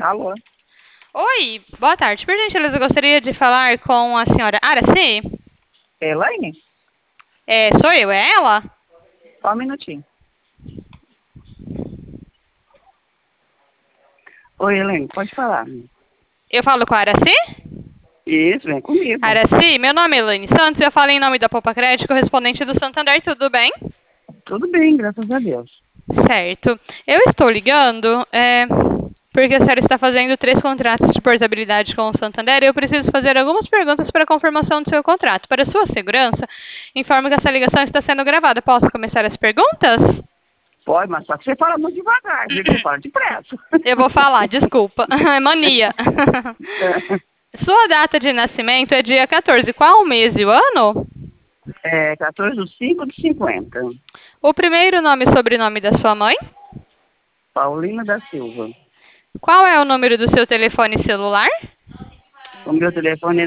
Alô? Oi, boa tarde. Por gentileza, eu gostaria de falar com a senhora Araci. Elaine? Sou eu, é ela? Só um minutinho. Oi, Elaine, pode falar. Eu falo com a Araci? Isso, vem comigo. Araci, meu nome é Elaine Santos e eu falo em nome da Poupa Crédito, correspondente do Santander, tudo bem? Tudo bem, graças a Deus. Certo. Eu estou ligando porque a senhora está fazendo 3 contratos de portabilidade com o Santander e eu preciso fazer algumas perguntas para confirmação do seu contrato. Para sua segurança, informo que essa ligação está sendo gravada. Posso começar as perguntas? Pode, mas só que você fala muito devagar, viu? Que você fala depressa. Eu vou falar, desculpa. É mania. Sua data de nascimento é dia 14. Qual o mês e o ano? 14/5/50. O primeiro nome e sobrenome da sua mãe? Paulina da Silva. Qual é o número do seu telefone celular? O meu telefone é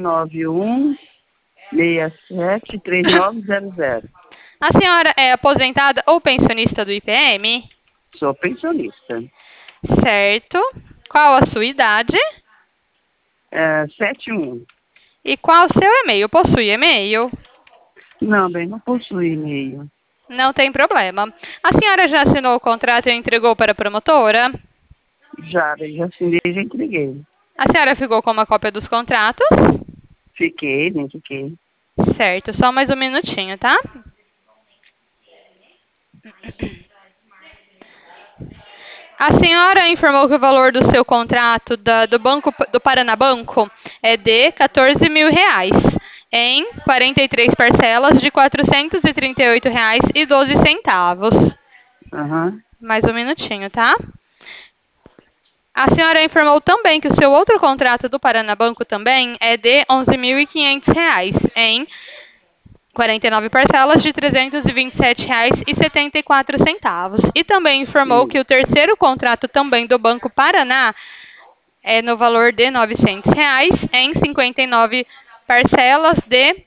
991-673900. A senhora é aposentada ou pensionista do IPM? Sou pensionista. Certo. Qual a sua idade? 71. E qual o seu e-mail? Possui e-mail? Não, bem, não possui e-mail. Não tem problema. A senhora já assinou o contrato e entregou para a promotora? Já, bem, já assinei e já entreguei. A senhora ficou com uma cópia dos contratos? Fiquei, nem fiquei. Certo, só mais um minutinho, tá? A senhora informou que o valor do seu contrato do Banco do Paranabanco é de R$ 14.000, em 43 parcelas de R$ 438,12. Aham. Mais um minutinho, tá? A senhora informou também que o seu outro contrato do Paranabanco também é de R$ 11.500, em 49 parcelas de R$ 327,74. E também informou que o terceiro contrato também do Banco Paraná é no valor de R$ 900, em 59 parcelas de R$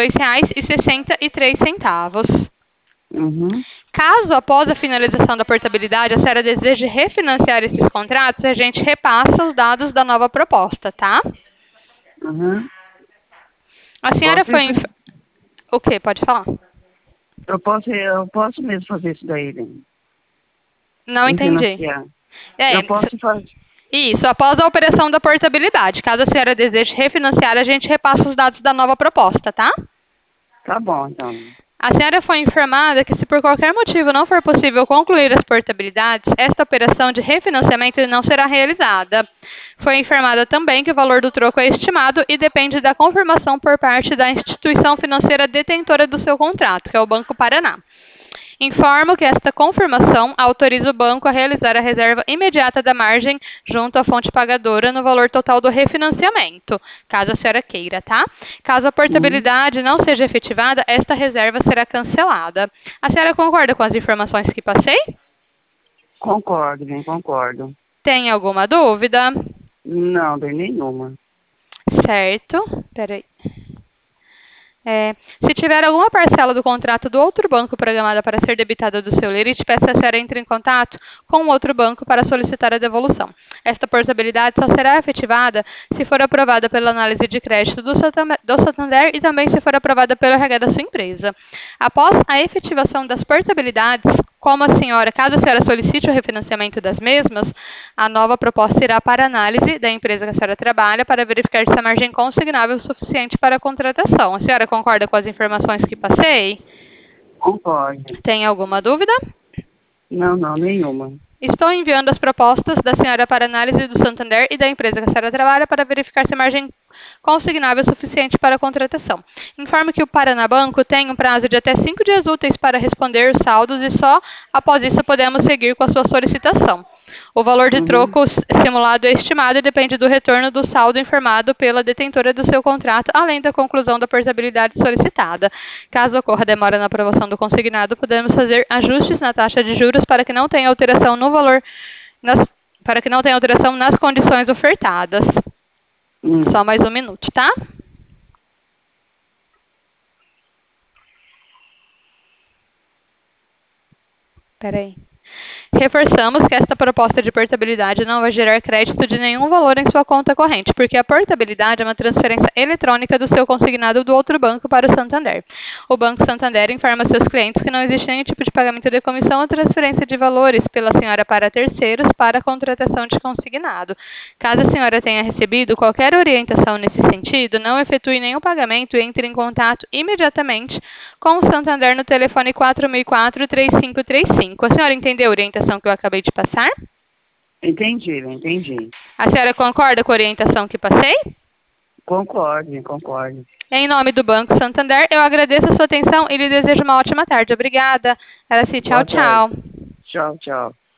22,63. Uhum. Caso, após a finalização da portabilidade, a senhora deseje refinanciar esses contratos, a gente repassa os dados da nova proposta, tá? Uhum. A senhora Posso foi... isso? O quê? Pode falar. Eu posso mesmo fazer isso daí, né? Não entendi. Refinanciar. É, Eu posso fazer. isso, após a operação da portabilidade. Caso a senhora deseje refinanciar, a gente repassa os dados da nova proposta, tá? Tá bom, então. A senhora foi informada que, se por qualquer motivo não for possível concluir as portabilidades, esta operação de refinanciamento não será realizada. Foi informada também que o valor do troco é estimado e depende da confirmação por parte da instituição financeira detentora do seu contrato, que é o Banco Paraná. Informo que esta confirmação autoriza o banco a realizar a reserva imediata da margem junto à fonte pagadora no valor total do refinanciamento, caso a senhora queira, tá? Caso a Uhum. portabilidade não seja efetivada, esta reserva será cancelada. A senhora concorda com as informações que passei? Concordo, bem, concordo. Tem alguma dúvida? Não, bem, nenhuma. Certo. Peraí. Se tiver alguma parcela do contrato do outro banco programada para ser debitada do seu lerite, peço a senhora entre em contato com o outro banco para solicitar a devolução. Esta portabilidade só será efetivada se for aprovada pela análise de crédito do Santander e também se for aprovada pelo RH da sua empresa. Após a efetivação das portabilidades, caso a senhora solicite o refinanciamento das mesmas, a nova proposta irá para análise da empresa que a senhora trabalha para verificar se a margem é consignável o suficiente para a contratação. A senhora concorda com as informações que passei? Concordo. Tem alguma dúvida? Não, não, nenhuma. Estou enviando as propostas da senhora para análise do Santander e da empresa que a senhora trabalha para verificar se a margem consignável é suficiente para a contratação. Informe que o Paranabanco tem um prazo de até 5 dias úteis para responder os saldos e só após isso podemos seguir com a sua solicitação. O valor de Uhum. troco simulado é estimado e depende do retorno do saldo informado pela detentora do seu contrato, além da conclusão da portabilidade solicitada. Caso ocorra demora na aprovação do consignado, podemos fazer ajustes na taxa de juros para que não tenha alteração no valor, para que não tenha alteração nas condições ofertadas. Só mais um minuto, tá? Peraí. Reforçamos que esta proposta de portabilidade não vai gerar crédito de nenhum valor em sua conta corrente, porque a portabilidade é uma transferência eletrônica do seu consignado do outro banco para o Santander. O Banco Santander informa seus clientes que não existe nenhum tipo de pagamento de comissão ou transferência de valores pela senhora para terceiros para a contratação de consignado. Caso a senhora tenha recebido qualquer orientação nesse sentido, não efetue nenhum pagamento e entre em contato imediatamente com o Santander no telefone 4004-3535. A senhora entendeu a orientação que eu acabei de passar? Entendi, entendi. A senhora concorda com a orientação que passei? Concordo, concordo. Em nome do Banco Santander, eu agradeço a sua atenção e lhe desejo uma ótima tarde. Obrigada. Araci, tchau, Boa tarde. tchau. Tchau, tchau.